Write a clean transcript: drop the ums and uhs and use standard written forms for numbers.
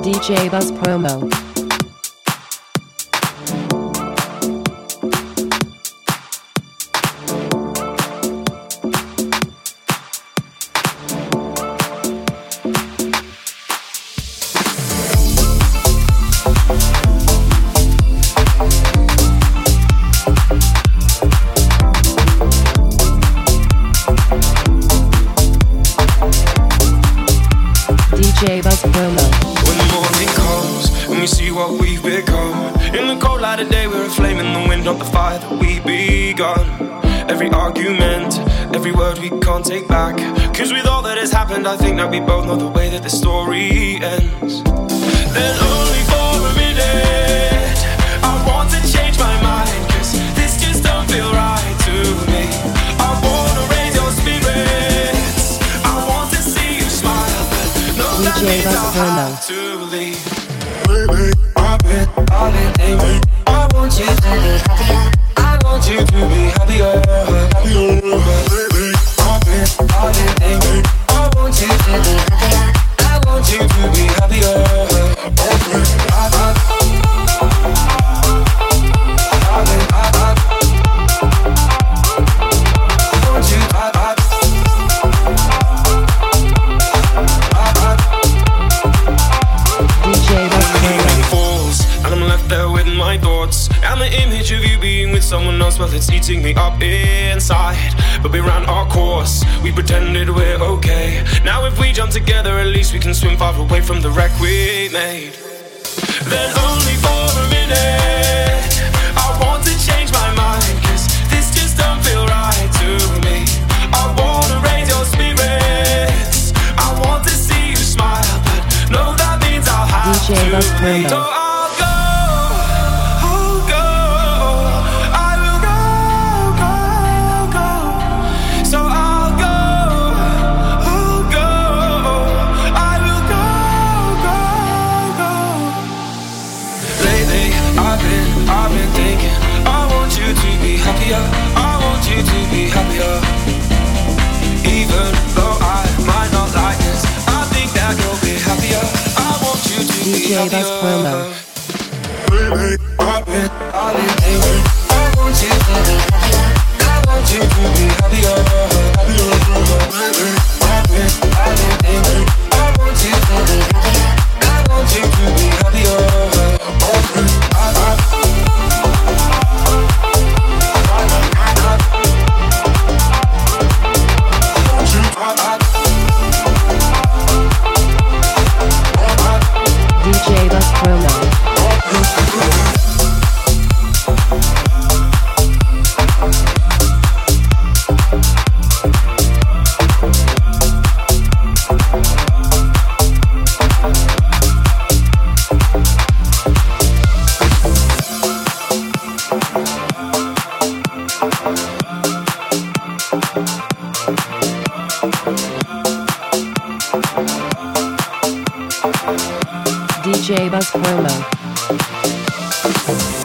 DJ Buzz Promo. DJ Buzz Promo. When the morning comes and we see what we've become, in the cold light of day we're a flame in the wind of the fire that we begun. Every argument, every word we can't take back, cause with all that has happened I think that we both know the way that the story ends. Then only for a minute I want to change my mind, cause this just don't feel right to me. I wanna raise your spirits, I want to see you smile, but no, that DJ means Buzz I'll Promo. have to leave. Baby, I've been thinking, I want you to be happier, I want you to be happier, happier. Baby, I've been thinking, I want you to be happier, I want you to be happier. And the image of you being with someone else, well, it's eating me up inside. But we ran our course, we pretended we're okay. Now if we jump together, at least we can swim far away from the wreck we made. Then only for a minute I want to change my mind, cause this just don't feel right to me. I wanna raise your spirits, I want to see you smile, but no, that means I'll have DJ Buzz to leave. Promo. I've been thinking, I want you to be happier, I want you to be happier. Even though I might not like this, I think that you'll be happier. I want you to be DJ Buzz Promo. Baby, I've been thinking, I want you to be happier, I want you to be happier, happier. Baby, I've been thinking, I want you to be happier, I want you to be happier. DJ Buzz Promo. DJ Buzz Promo.